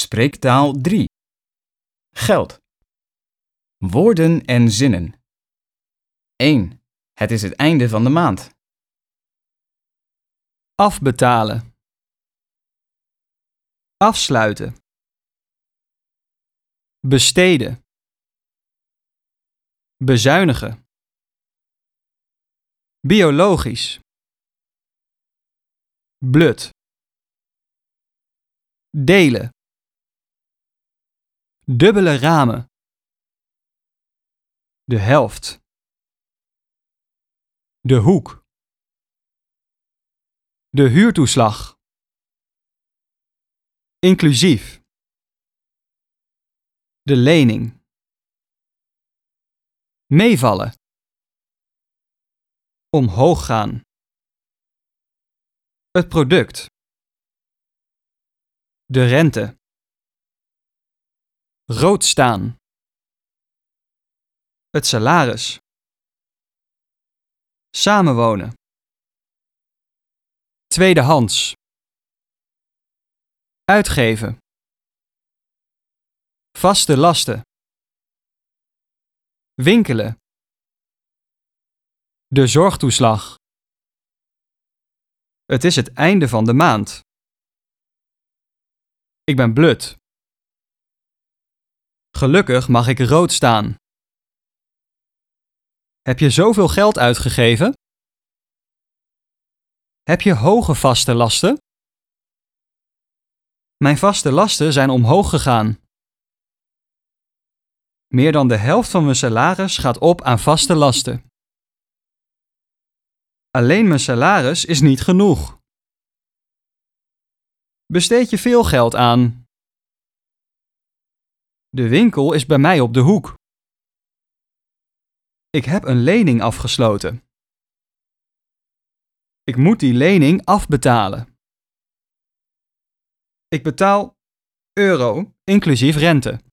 Spreektaal 3. Geld. Woorden en zinnen. 1. Het is het einde van de maand. Afbetalen. Afsluiten. Besteden. Bezuinigen. Biologisch. Blut. Delen. Dubbele ramen. De helft. De hoek. De huurtoeslag. Inclusief. De lening. Meevallen. Omhoog gaan. Het product. De rente. Rood staan. Het salaris. Samenwonen. Tweedehands. Uitgeven. Vaste lasten. Winkelen. De zorgtoeslag. Het is het einde van de maand. Ik ben blut. Gelukkig mag ik rood staan. Heb je zoveel geld uitgegeven? Heb je hoge vaste lasten? Mijn vaste lasten zijn omhoog gegaan. Meer dan de helft van mijn salaris gaat op aan vaste lasten. Alleen mijn salaris is niet genoeg. Besteed je veel geld aan? De winkel is bij mij op de hoek. Ik heb een lening afgesloten. Ik moet die lening afbetalen. Ik betaal euro inclusief rente.